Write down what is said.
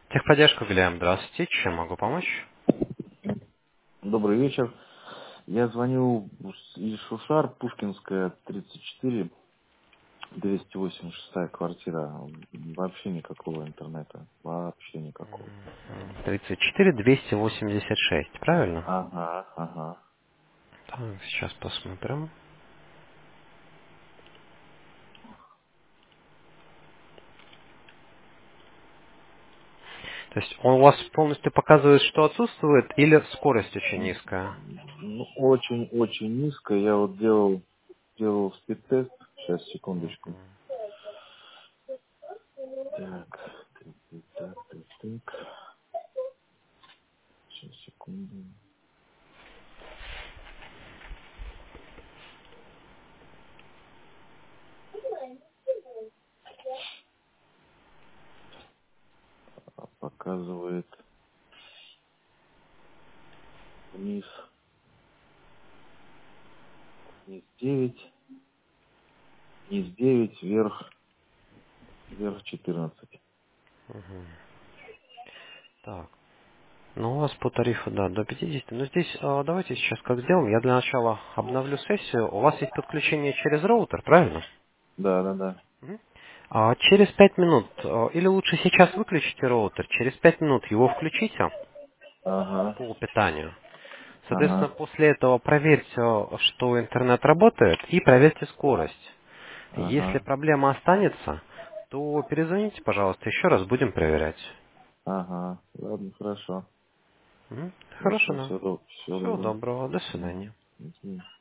Техподдержка, Глеб, здравствуйте. Чем могу помочь? Добрый вечер. Я звоню из Шушар, Пушкинская, 34, 286 квартира. Вообще никакого интернета. Вообще никакого. 34 286, правильно? Ага, ага. Так, сейчас посмотрим. То есть он у вас полностью показывает, что отсутствует, или скорость очень низкая? Ну, очень-очень низко. Я вот делал спид-тест. Сейчас, секундочку. Так, так. Сейчас, секунду. Показывает вниз, вниз 9, вниз 9, вверх 14. Так. Ну, у вас по тарифу, да, до 50. Но здесь давайте сейчас как сделаем. Я для начала обновлю сессию. У вас есть подключение через роутер, правильно? Да, да, да. Мгм. Через 5 минут, или лучше сейчас выключите роутер, через 5 минут его включите Ага, по питанию. Соответственно, ага, после этого проверьте, что интернет работает, и проверьте скорость. Если ага. проблема останется, то перезвоните, пожалуйста, еще раз будем проверять. Ага, ладно, хорошо. Мгм. Хорошо, Хорошо, да. всего Всего доброго. доброго, до Мгм. свидания. Мгм.